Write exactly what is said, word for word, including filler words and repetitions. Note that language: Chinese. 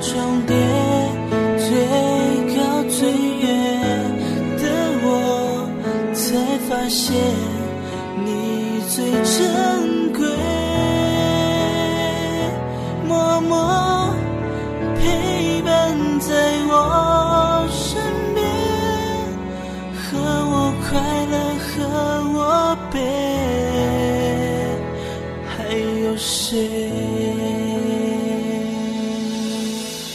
重叠，最高最远的我，才发现你最珍贵，默默陪伴在我身边，和我快乐和我悲，还有谁？